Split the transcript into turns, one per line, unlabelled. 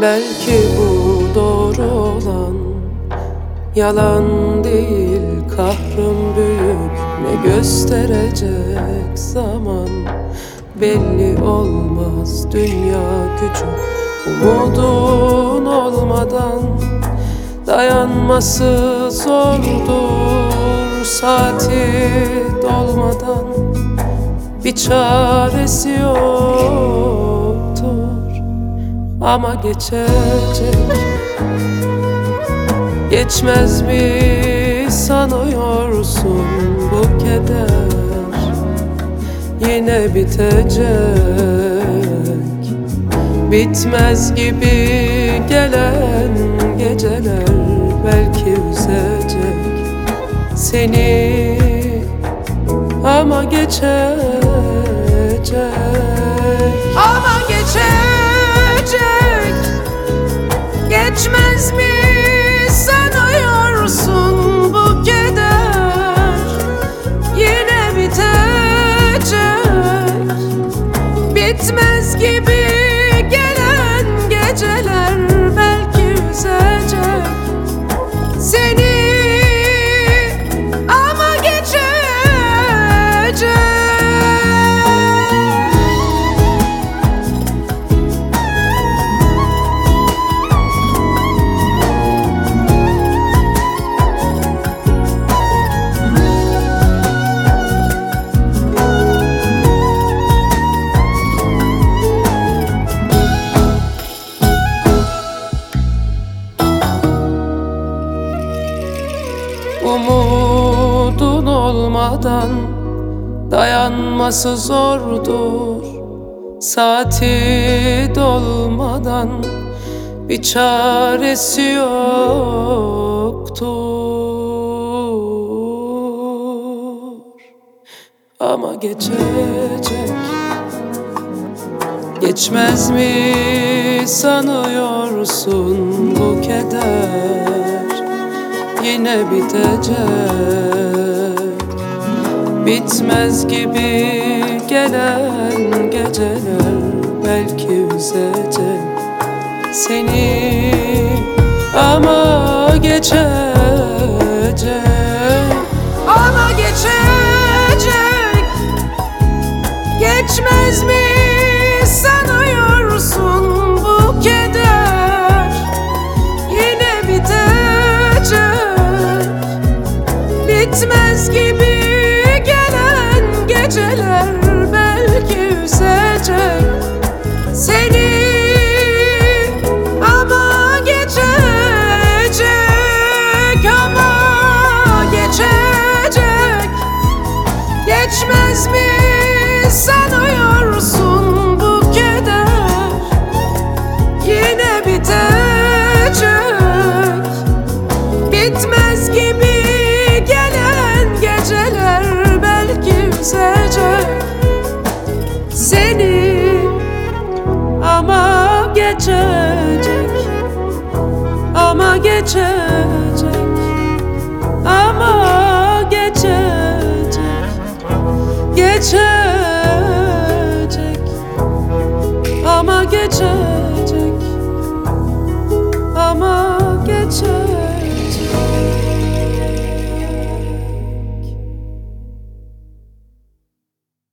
Belki bu doğru olan, yalan değil. Kahrım büyük, ne gösterecek zaman? Belli olmaz, dünya küçük. Umudun olmadan dayanması zordur. Saati dolmadan bir çaresi yoktur. Ama geçecek, geçmez mi sanıyorsun bu keder? Yine bitecek, bitmez gibi gelen geceler belki üzecek seni. Ama geçecek, ama geçecek. Geçmez mi sanıyorsun bu keder? Yine bitecek, bitmez gibi gelen geceler belki üzecek seni. Ama geçecek. Umudun olmadan dayanması zordur. Saati dolmadan bir çaresi yoktur. Ama geçecek, geçmez mi sanıyorsun bu keder? Yine bitecek, bitmez gibi gelen geceler belki üzecek seni. Ama geçecek, ama geçecek. Geçmez mi sanıyorsun bu keder? Yine bitecek, bitmez gibi gelen geceler belki üzecek seni. Ama geçecek, ama geçecek. Geçmez mi sanıyorsun bu keder? Yine bitecek, bitmez gibi gelen geceler belki üzecek seni. Ama geçecek, ama geçecek, ama geçecek, geçecek, ama geçecek.